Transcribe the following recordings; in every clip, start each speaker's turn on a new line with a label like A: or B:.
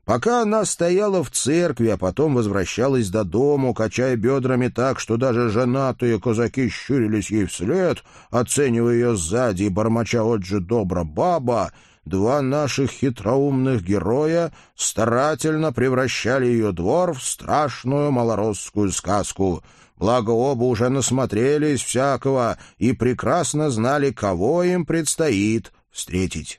A: Пока она стояла в церкви, а потом возвращалась до дому, качая бедрами так, что даже женатые казаки щурились ей вслед, оценивая ее сзади и бормоча «Отже, добра баба», два наших хитроумных героя старательно превращали ее двор в страшную малоросскую сказку. Благо оба уже насмотрелись всякого и прекрасно знали, кого им предстоит встретить.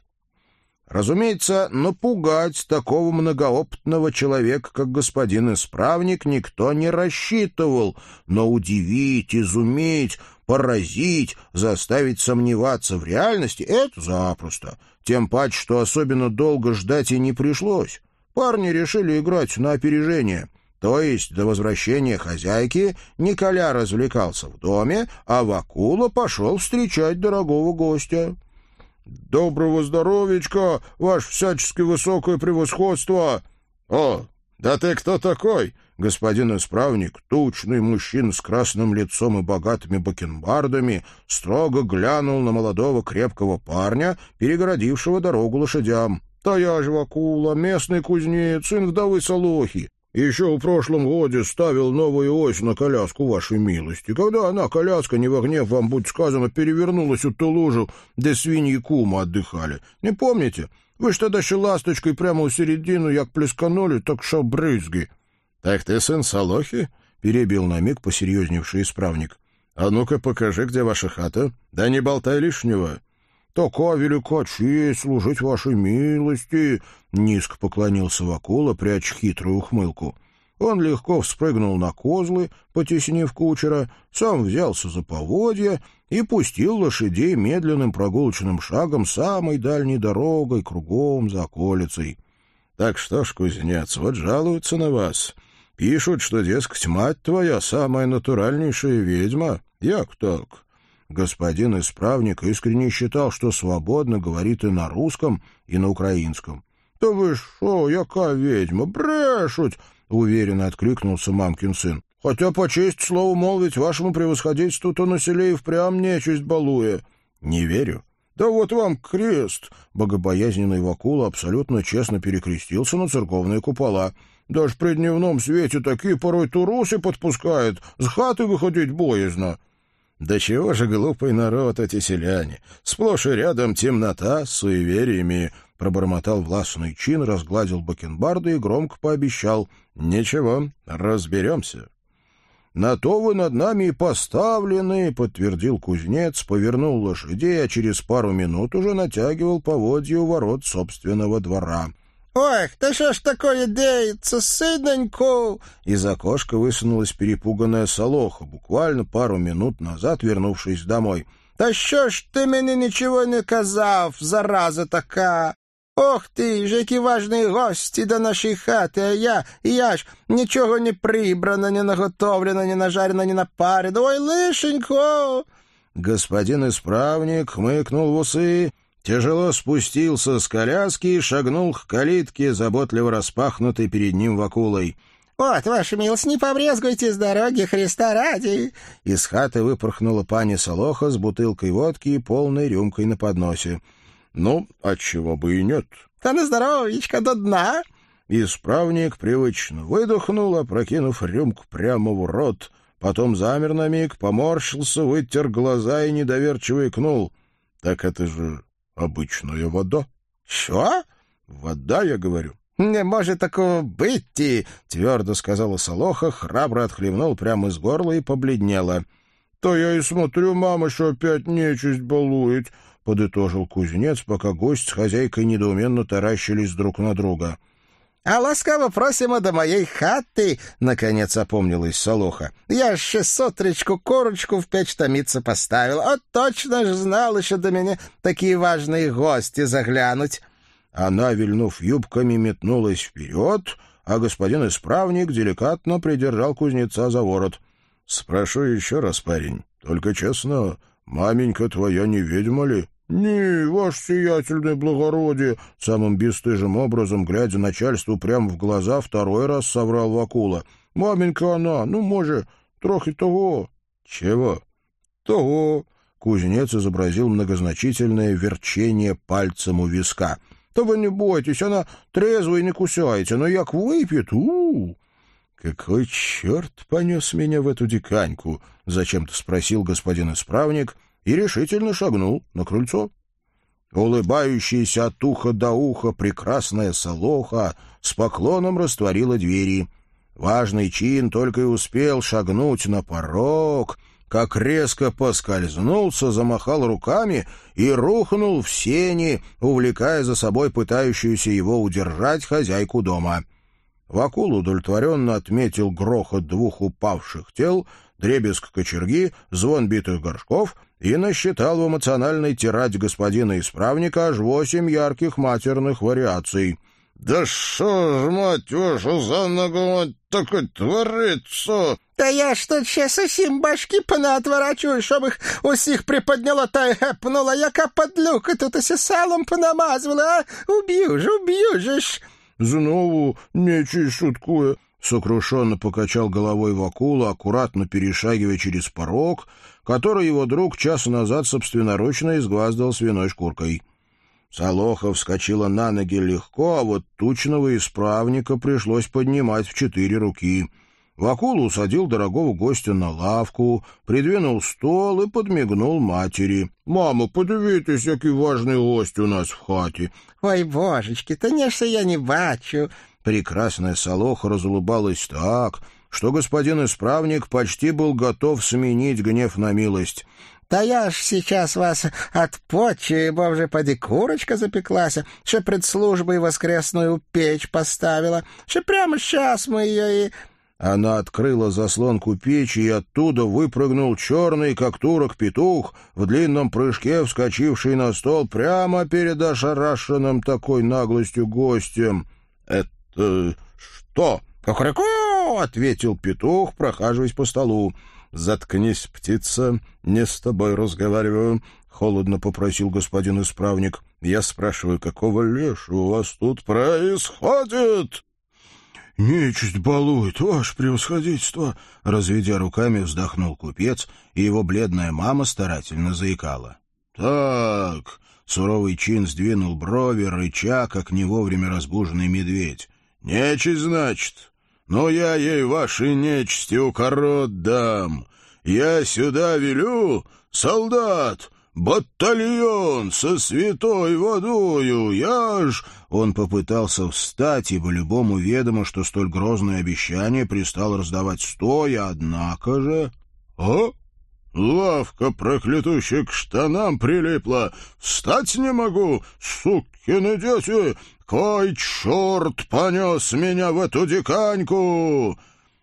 A: Разумеется, напугать такого многоопытного человека, как господин исправник, никто не рассчитывал, но удивить, изумить, поразить, заставить сомневаться в реальности — это запросто. Тем паче, что особенно долго ждать и не пришлось. Парни решили играть на опережение. То есть до возвращения хозяйки Николя развлекался в доме, а Вакула пошел встречать дорогого гостя. «Доброго здоровичка, ваше всячески высокое превосходство!» «О, да ты кто такой?» Господин исправник, тучный мужчина с красным лицом и богатыми бакенбардами, строго глянул на молодого крепкого парня, перегородившего дорогу лошадям. «Да я ж Вакула, местный кузнец, сын вдовы Солохи. Еще в прошлом году ставил новую ось на коляску вашей милости. Когда она, коляска, не во гнев вам будет сказано, перевернулась у ту лужу, где свиньи кума отдыхали. Не помните? Вы ж тогда еще ласточкой прямо у середину, як плесканули, так шо брызги». «Так ты сын Солохи?» — перебил на миг посерьезневший исправник. «А ну-ка покажи, где ваша хата. Да не болтай лишнего». «Такая велика честь служить вашей милости!» — низко поклонился Вакула, пряча хитрую ухмылку. Он легко вспрыгнул на козлы, потеснив кучера, сам взялся за поводья и пустил лошадей медленным прогулочным шагом самой дальней дорогой, кругом за околицей. «Так что ж, кузнец, вот жалуются на вас. Пишут, что, дескать, мать твоя самая натуральнейшая ведьма. Як так?» Господин исправник искренне считал, что свободно говорит и на русском, и на украинском. «Да вы шо, яка ведьма, брешуть!» — уверенно откликнулся мамкин сын. «Хотя, по честь слова молвить, вашему превосходительству то на селе и впрямь нечисть балуя». «Не верю». «Да вот вам крест!» — богобоязненный Вакула абсолютно честно перекрестился на церковные купола. «Даже при дневном свете такие порой турусы подпускают, с хаты выходить боязно». «Да чего же глупый народ эти селяне! Сплошь и рядом темнота с суевериями!» — пробормотал властный чин, разгладил бакенбарды и громко пообещал. «Ничего, разберемся». «На то вы над нами и поставлены», — подтвердил кузнец, повернул лошадей, а через пару минут уже натягивал поводья у ворот собственного двора.
B: «Ох, да что ж такое деется, сыноньку?»
A: Из окошка высунулась перепуганная Солоха, буквально пару минут назад вернувшись домой.
B: «Да що ж ти мені нічого не казав, зараза така? Ох ти, ж які важні гості до нашої хати, а я ж нічого не прибрано, не наготовлено, не нажарено, не напарено. Ой, лишенько!»
A: Господин исправник хмыкнул в усы, тяжело спустился с коляски и шагнул к калитке, заботливо распахнутой перед ним Вакулой.
B: «Вот, ваша милость, не побрезгуйте с дороги, Христа ради!»
A: Из хаты выпорхнула пани Солоха с бутылкой водки и полной рюмкой на подносе. «Ну, отчего бы и нет».
B: «Да на здоровьечко до дна!»
A: Исправник привычно выдохнул, опрокинув рюмку прямо в рот. Потом замер на миг, поморщился, вытер глаза и недоверчиво икнул. «Так это же обычная вода».
B: «Что?»
A: «Вода, я говорю».
B: «Не может такого быть!»
A: — твердо сказала Солоха, храбро отхлебнул прямо из горла и побледнела. «То я и смотрю, мама, что опять нечисть балует», — подытожил кузнец, пока гость с хозяйкой недоуменно таращились друг на друга.
B: «А ласкаво просимо до моей хаты!» — наконец опомнилась Солоха. «Я ж сотречку корочку в печь томиться поставил. А точно ж знал еще до меня такие важные гости заглянуть».
A: Она, вильнув юбками, метнулась вперед, а господин исправник деликатно придержал кузнеца за ворот. «Спрошу еще раз, парень, только честно, маменька твоя не ведьма ли?» «Не, ваше сиятельное благородие!» Самым бесстыжим образом, глядя начальству прямо в глаза, второй раз соврал Вакула. «Маменька она, ну, може, трохи того». «Чего?» «Того». Кузнец изобразил многозначительное верчение пальцем у виска. Да вы не бойтесь, она трезвая и не кусается, но як выпьет, Какой черт понес меня в эту диканьку? Зачем-то спросил господин исправник и решительно шагнул на крыльцо. Улыбающаяся от уха до уха прекрасная Солоха с поклоном растворила двери. Важный чин только и успел шагнуть на порог, как резко поскользнулся, замахал руками и рухнул в сени, увлекая за собой пытающуюся его удержать хозяйку дома. Вакул удовлетворенно отметил грохот двух упавших тел, дребезг кочерги, звон битых горшков и насчитал в эмоциональной тираде господина исправника аж 8 ярких матерных вариаций. «Да что ж, мать вашу, за ногу такое творится!»
B: «Да я ж тут сейчас усім башки понаотворачую, щоб їх усіх приподняло та й гепнуло, яка падлюка тут усе салом понамазувала, а? Уб'ю ж!»
A: «Знову нечисть шуткуя», — сокрушенно покачал головой Вакула, аккуратно перешагивая через порог, который его друг час назад собственноручно изгваздал свиной шкуркой. Солоха вскочила на ноги легко, а вот тучного исправника пришлось поднимать в 4 руки. Вакула усадил дорогого гостя на лавку, придвинул стол и подмигнул матери. «Мама, подивитесь, який важный гость у нас в хате».
B: «Ой, божечки, конечно, я не бачу».
A: Прекрасная Солоха разулыбалась так, что господин исправник почти был готов сменить гнев на милость.
B: «Да я ж сейчас вас отпочу, бо вже поди курочка запеклася, ще пред службой воскресную печь поставила, ще прямо сейчас мы ее и...»
A: Она открыла заслонку печи, и оттуда выпрыгнул черный, как турок, петух, в длинном прыжке вскочивший на стол прямо перед ошарашенным такой наглостью гостем. «Это что?»
B: «Кукуреку!»
A: — ответил петух, прохаживаясь по столу. «Заткнись, птица, не с тобой разговариваю», — холодно попросил господин исправник. «Я спрашиваю, какого лешего у вас тут происходит?» «Нечисть балует, ваше превосходительство!» Разведя руками, вздохнул купец, и его бледная мама старательно заикала. «Так...» — суровый чин сдвинул брови, рыча, как не вовремя разбуженный медведь. «Нечисть, значит? Ну, я ей вашей нечисти укорот дам. Я сюда велю, солдат, батальон со святой водою, я ж...» Он попытался встать, ибо любому ведомо, что столь грозное обещание пристал раздавать стоя, однако же... «А? Лавка проклятущая к штанам прилипла! Встать не могу, сукины дети! Кой черт понес меня в эту диканьку!»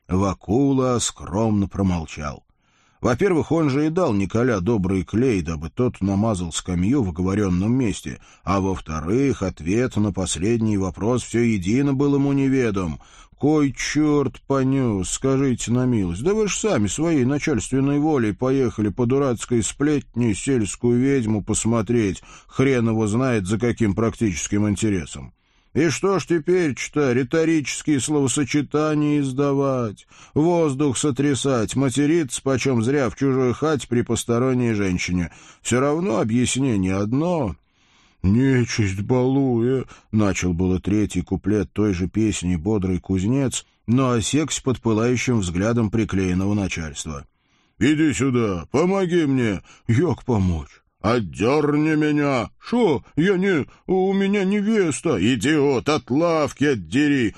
A: Вакула скромно промолчал. Во-первых, он же и дал Николя добрый клей, дабы тот намазал скамью в оговоренном месте, а во-вторых, ответ на последний вопрос все едино был ему неведом. «Кой черт понес, скажите на милость, да вы ж сами своей начальственной волей поехали по дурацкой сплетне сельскую ведьму посмотреть, хрен его знает за каким практическим интересом. И что ж теперь-то риторические словосочетания издавать, воздух сотрясать, материться почем зря в чужой хате при посторонней женщине? Все равно объяснение одно». «Нечисть балуя», — начал было третий куплет той же песни бодрый кузнец, но осекся под пылающим взглядом приклеенного начальства. «Иди сюда, помоги мне». «Як помочь?» «Отдерни меня!» «Шо? Я не... У меня невеста!» «Идиот, от лавки отдери!»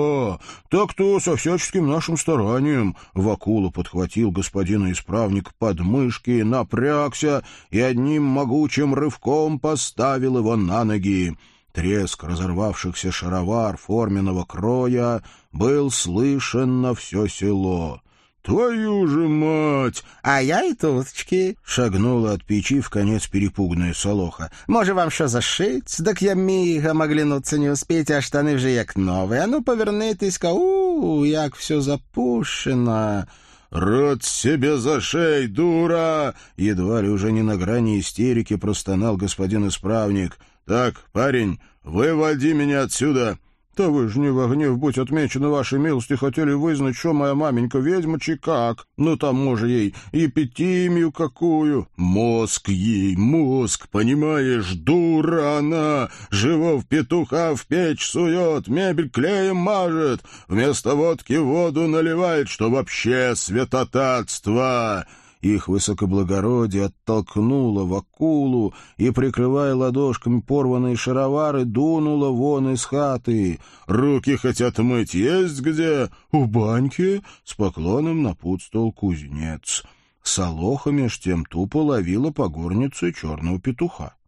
A: Так-то со всяческим нашим старанием!» Вакула подхватил господина исправник под мышки, напрягся и одним могучим рывком поставил его на ноги. Треск разорвавшихся шаровар форменного кроя был слышен на все село. «Твою же мать!»
B: «А я и туточки!»
A: — шагнула от печи в конец перепуганная Солоха.
B: «Може вам що зашить? Так я мігом оглянуться не успіти, а штани вже як нові. А ну повернитись-ка, як все запущено!»
A: «Рот себе зашей, дура!» Едва ли уже не на грани истерики простонал господин исправник. «Так, парень, выводи меня отсюда!» Та вы ж не во гнев, будь отмечено вашей милости, хотели вызнать, что моя маменька ведьма, чи как. Ну, там, може, ей епитимию какую. Мозг ей, мозг, понимаешь, дура она. Живов петуха в печь сует, мебель клеем мажет, вместо водки воду наливает, что вообще святотатство». Их высокоблагородие оттолкнуло Вакулу и, прикрывая ладошками порванные шаровары, дунуло вон из хаты. «Руки хотят мыть, есть где?» «У баньки», — с поклоном напутствовал кузнец. Солоха меж тем тупо ловила по горнице черного петуха.